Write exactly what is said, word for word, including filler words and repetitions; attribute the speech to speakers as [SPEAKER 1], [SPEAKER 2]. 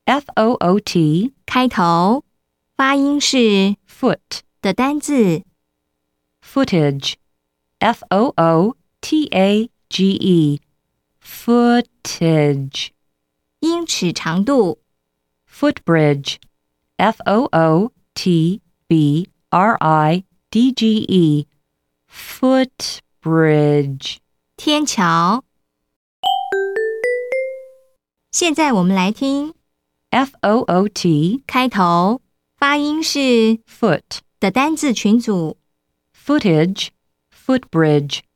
[SPEAKER 1] F O O T
[SPEAKER 2] 开头，发音是
[SPEAKER 1] foot
[SPEAKER 2] 的单字。
[SPEAKER 1] footage F O O T A G E footage
[SPEAKER 2] 英尺长度，
[SPEAKER 1] footbridge F O O T B R I D G E footbridge
[SPEAKER 2] 天桥。现在我们来听
[SPEAKER 1] F O O T
[SPEAKER 2] 开头，发音是
[SPEAKER 1] foot
[SPEAKER 2] 的单字群组。
[SPEAKER 1] footage footbridge